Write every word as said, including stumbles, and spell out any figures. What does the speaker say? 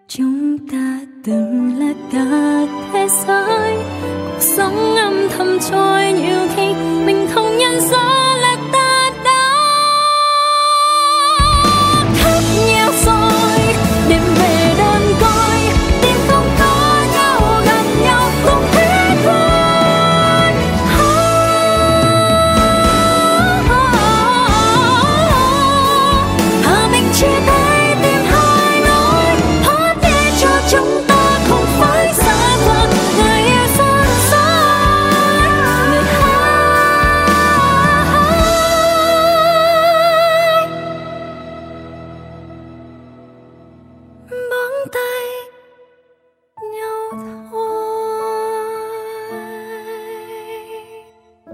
Chúng ta từng là cả thế giới, cuộc sống âm thầm trôi nhiều khi mình không nhận ra.